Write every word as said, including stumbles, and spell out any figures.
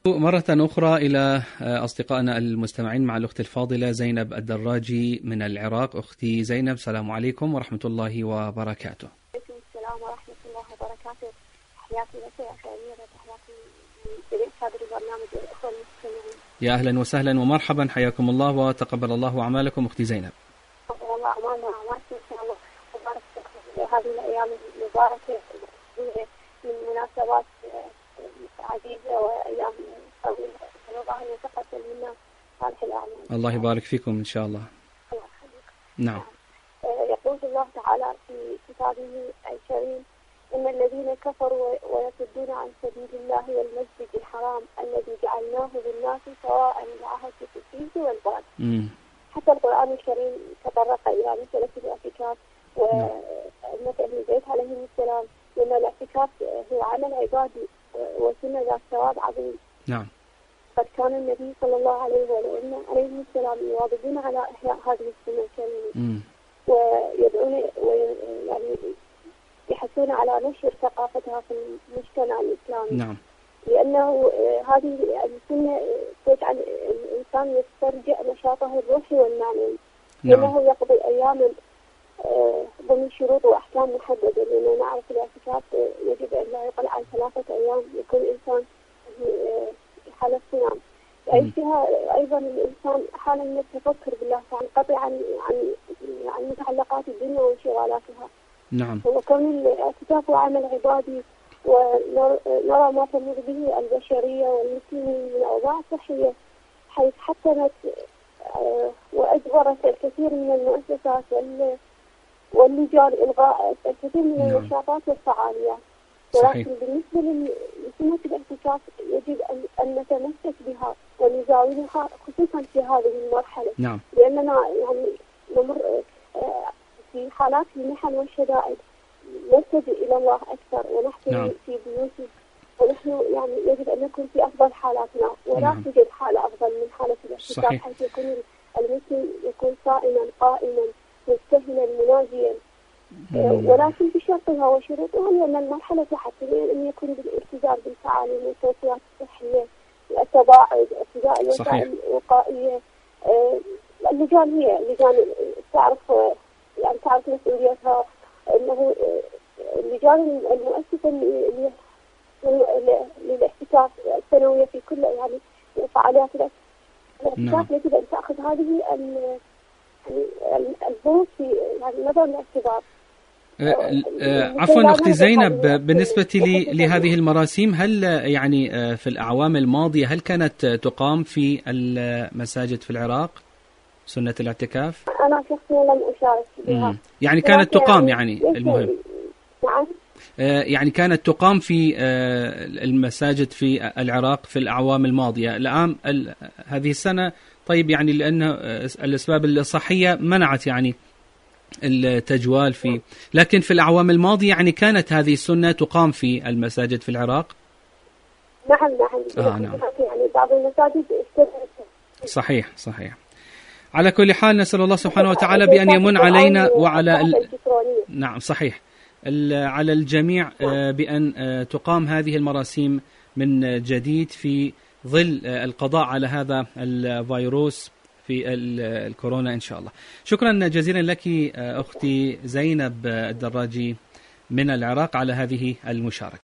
مرة أخرى إلى أصدقائنا المستمعين مع الأخت الفاضلة زينب الدراجي من العراق. أختي زينب، السلام عليكم ورحمة الله وبركاته. وعليكم السلام ورحمة الله وبركاته. حياتي لك يا أخي أميرة، تحياتي لجميع صادر البرنامج والأخوة المستمعين. يا أهلا وسهلا ومرحبا، حياكم الله وتقبل الله أعمالكم أختي زينب. تقبل الله أعمالنا وأعمالكم إن شاء الله، وبارك هذه الأيام المباركة من مناسبات عديدة وأيام طويلة، الله أن يتقبل منا صالح الأعمال. الله يبارك فيكم إن شاء الله. الله يخليك. نعم. يقول الله تعالى في كتابه الكريم: إن الذين كفروا ويصدون عن سبيل الله والمسجد الحرام الذي جعلناه للناس سواء العهد فيه والبعد. حتى القرآن الكريم تطرق إلى مسألة الاعتكاف، وأمة أهل البيت عليهم السلام، لأن الاعتكاف هو عمل عبادي وسنة ذات ثواب عظيم. نعم. قد كان النبي صلى الله عليه وسلم عليه السلام يواظبون على إحياء هذه السنة الكريمة، ويدعون ويعني يحثون على نشر ثقافتها في المجتمع الإسلامي. نعم. لأنه هذه السنة تجعل الإنسان يسترجع نشاطه الروحي والمعنوي. نعم. لأنه يقضي أياما ضمن شروط وأحكام محددة، لأنه نعرف الاعتكاف يجب أن لا يقل عن ثلاثة أيام يكون الإنسان في حالة صيام. يعيش فيها أيضا الإنسان حالة من التفكر بالله، فينقطع عن عن عن متعلقات الدنيا وانشغالاتها. نعم. وكون الاعتكاف عمل عبادي، ونرى ما تمر به البشرية والمسلمين من أوضاع صحية، حيث حسنت وأجبرت الكثير من المؤسسات واللجان إلغاء الكثير من نعم. النشاطات والفعاليات. صحيح. ولكن بالنسبة لسنة الاعتكاف يجب أن نتمسك بها ونزاولها، خصوصا في هذه المرحلة. نعم. لأننا يعني نمر في حالات المحن والشدائد، نلتجئ إلى الله أكثر ونحن نعم. في بيوتنا، ونحن يعني يجب أن نكون في أفضل حالاتنا، ولا نعم. توجد حالة أفضل من حالة الاعتكاف، حيث يكون المسلم يكون صائما قائما مبتهلا مناجيا. ولكن بشرطها وشروطها، لأن المرحلة تحتمل أن يكون بالالتزام بالتعاليم والتوصيات الصحية، التباعد، ارتداء الوسائل الوقائية. اللجان هي لجان تعرف يعني تعرف مسؤوليتها، أنه اللجان المؤسسة للاحتكاك السنوية في كل يعني فعاليات الاحتكاك يجب أن تأخذ هذه الظروف في يعني نظر الاعتبار. عفوا أختي زينب، بالنسبة لي لهذه المراسيم، هل يعني في الأعوام الماضية هل كانت تقام في المساجد في العراق سنة الاعتكاف؟ أنا شخصيا لم أشارك بها. يعني كانت تقام يعني المهم. نعم. يعني كانت تقام في المساجد في العراق في الأعوام الماضية. العام هذه السنة طيب يعني لأن الأسباب الصحية منعت يعني التجوال في، لكن في الأعوام الماضية يعني كانت هذه السنة تقام في المساجد في العراق. نعم نعم. آه نعم. يعني بعض المساجد صحيح صحيح. على كل حال نسأل الله سبحانه وتعالى بأن يمن علينا وعلى ال... نعم صحيح على الجميع بأن تقام هذه المراسيم من جديد في ظل القضاء على هذا الفيروس في الكورونا إن شاء الله. شكرا جزيلا لك أختي زينب الدراجي من العراق على هذه المشاركة.